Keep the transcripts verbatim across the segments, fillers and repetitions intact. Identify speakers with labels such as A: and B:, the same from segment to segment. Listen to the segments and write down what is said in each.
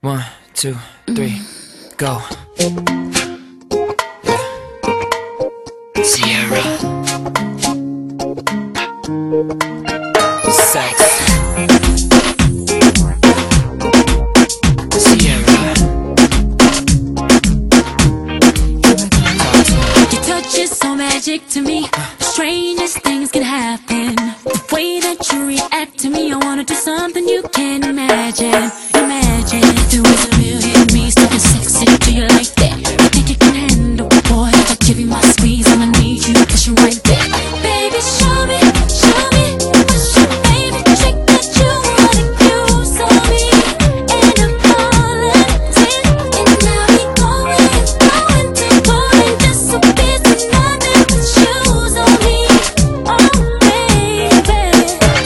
A: One, two, three, go. Sierra. Sex. Sierra.
B: Your touch is so magic to me. The strangest things can happen. The way that you react to me, I wanna do something you can't imagine. Imagine if there was a real hit me, something sexy to you like that. You think you can handle, boy? If I give you my squeeze, I'ma need you, push you right back. Baby, show me, show me, what's your favorite trick that you wanna use on me? And I'm falling, and now we going, going to going, just so busy, nothing but shoes on me. Oh baby,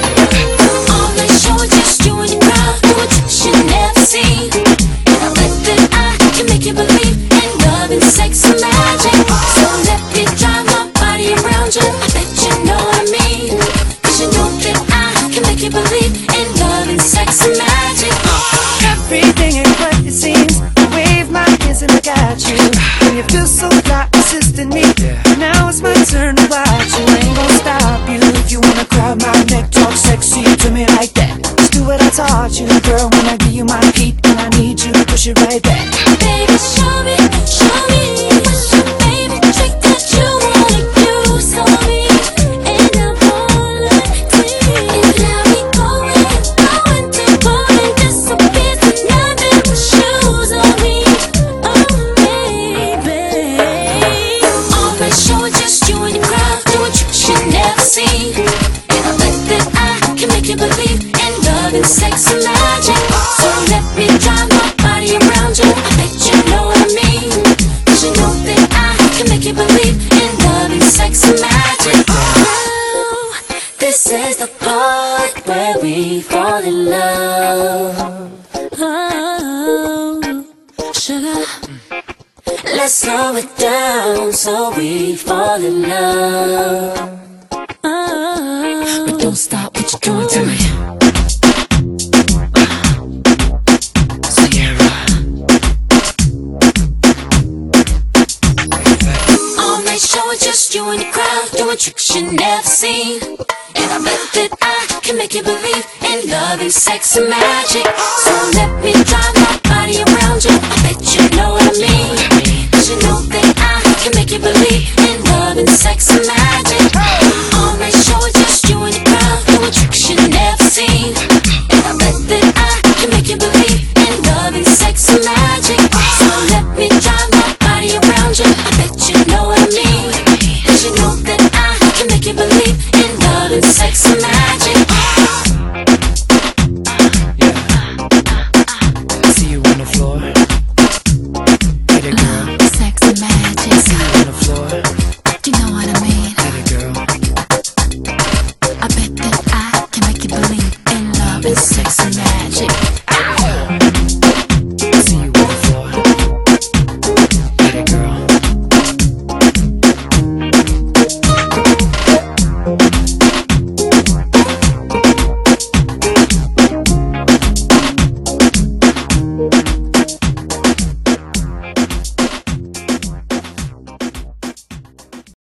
B: all night show, just you and your crowd, doing tricks you never seen. And I bet that I can make you believe in love and sex and magic. So let me drive my body around you. I bet you know what I mean. 'Cause you know that I can make you believe in love and sex and magic.
C: Everything ain't what it seems. Wave my hands and look at you. When you feel so fly, assisting me. Now it's my turn to watch you. Ain't gonna stop you. If you wanna grab my neck, talk sexy to me like that. Just do what I taught you, girl. When I give you my heat, and I need you to push it right back.
B: Baby, show me, show me, what's your favorite trick that you wanna use on me? And I'm falling, and now we going, going to going, just so busy, nothing but shoes on me. Oh baby, all night show, just you and your crowd, doing tricks you never seen. And I bet that I can make you believe in love and sex and magic. So let me drive my body around you. I bet you know what I mean. 'Cause you know that I can make you believe in love and sex and magic. Oh, this is the part where we fall in love. Oh, sugar, let's slow it down so we fall in love. Oh, but don't stop what you're doing to me.
A: Sierra.
B: All night show, just you and the crowd, doing tricks you never seen. And I bet that I can make you believe in love and sex and magic. So let me drive